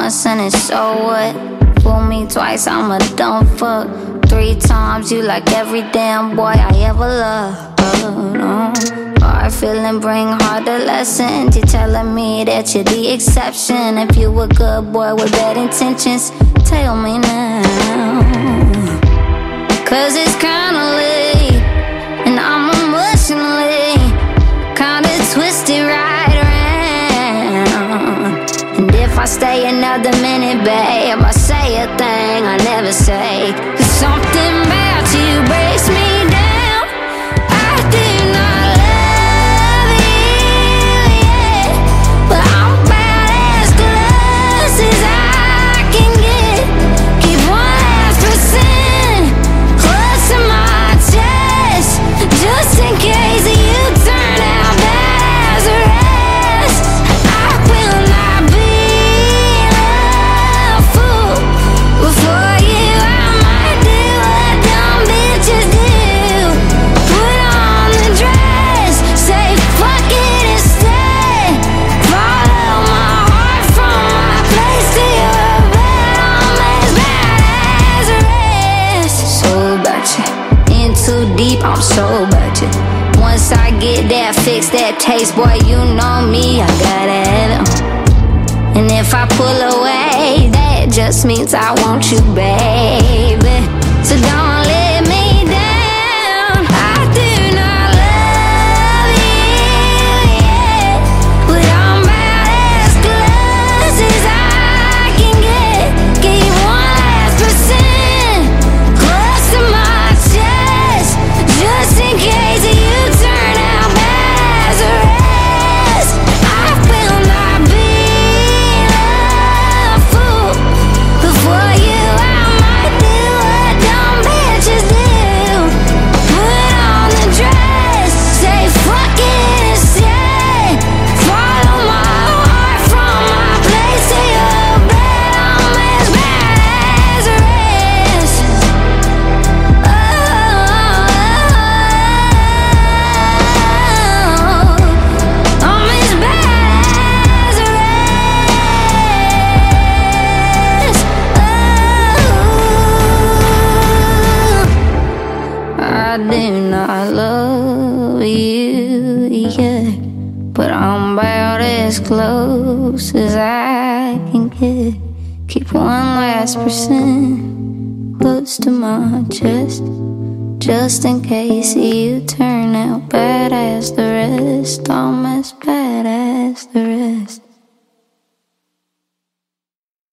once and it's so what? Fool me twice, I'm a dumb fuck. 3 times, you like every damn boy I ever loved. No. Hard feeling bring harder lessons. You're telling me that you're the exception. If you a good boy with bad intentions, tell me now. Cause it's kinda late, and I'm emotionally kinda twisted right around. And if I stay another minute, babe, I say a thing I never say. Cause something about you breaks me down. I do not love you yet, but I'm about as close as I can get. Keep 1% close to my chest, just in case you turn out bad as the rest. I will not be a fool before you. I might do what dumb bitches do. Put on the dress, say fuck it and stay. Follow my heart from my place to your bed. I'm as bad as the rest. So about you, in too deep, I'm so about you. Once I get that fix, that taste, boy, you know me, I gotta have it. And if I pull away, that just means I want you, baby. So don't let me down. I do not love you yet, but I'm about as close as I can get. Keep 1% close to my chest, just in case you turn out bad as the rest. I will not be a fool before you. I might do what dumb bitches do. Put on the dress, say fuck it and stay. Follow my heart from my place to your bed. I'm as bad as the rest. Oh, I'm as bad as the rest. I do not love you yet, but I'm about as close as I can get. Keep 1% close to my chest, just in case you turn out bad as the rest. I'm as bad as the rest.